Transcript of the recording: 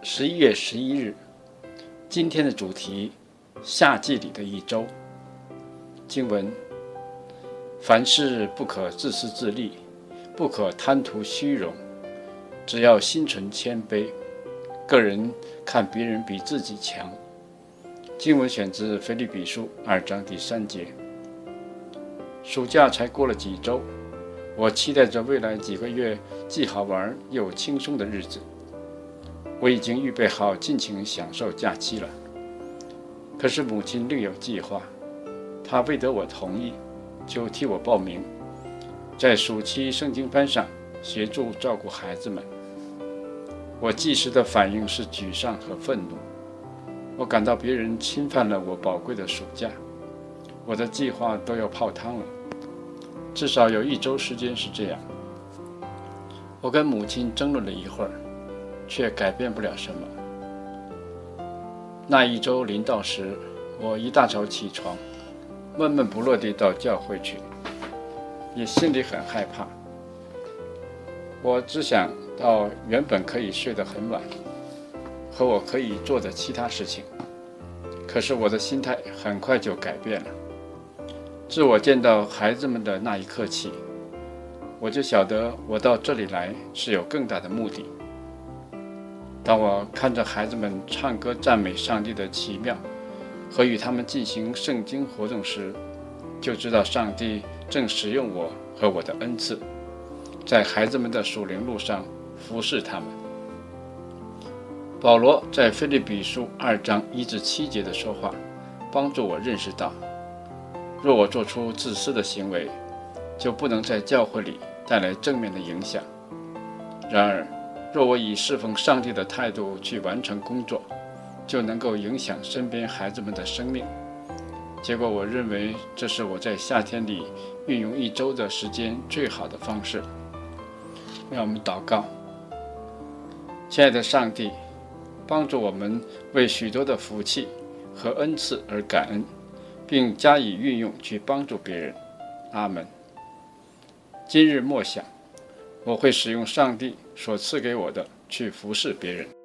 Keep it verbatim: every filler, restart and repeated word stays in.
十一月十一日，今天的主题：夏季里的一周。经文：凡事不可自私自利，不可贪图虚荣，只要心存谦卑，个人看别人比自己强。经文选自腓立比书二章第三节。暑假才过了几周，我期待着未来几个月既好玩又轻松的日子。我已经预备好尽情享受假期了。可是母亲另有计划，她未得我同意，就替我报名，在暑期圣经班上协助照顾孩子们。我即时的反应是沮丧和愤怒，我感到别人侵犯了我宝贵的暑假，我的计划都要泡汤了。至少有一周时间是这样。我跟母亲争论了一会儿，却改变不了什么。那一周临到时，我一大早起床，闷闷不乐地到教会去，也心里很害怕。我只想到原本可以睡得很晚，和我可以做的其他事情。可是我的心态很快就改变了。自我见到孩子们的那一刻起，我就晓得我到这里来是有更大的目的。当我看着孩子们唱歌赞美上帝的奇妙，和与他们进行圣经活动时，就知道上帝正使用我和我的恩赐，在孩子们的属灵路上服侍他们。保罗在腓立比书二章一至七节的说话，帮助我认识到，若我做出自私的行为，就不能在教会里带来正面的影响。然而，若我以侍奉上帝的态度去完成工作，就能够影响身边孩子们的生命。结果我认为这是我在夏天里运用一周的时间最好的方式。让我们祷告。亲爱的上帝，帮助我们为许多的福气和恩赐而感恩，并加以运用去帮助别人。阿们。今日默想，我会使用上帝所赐给我的去服侍别人。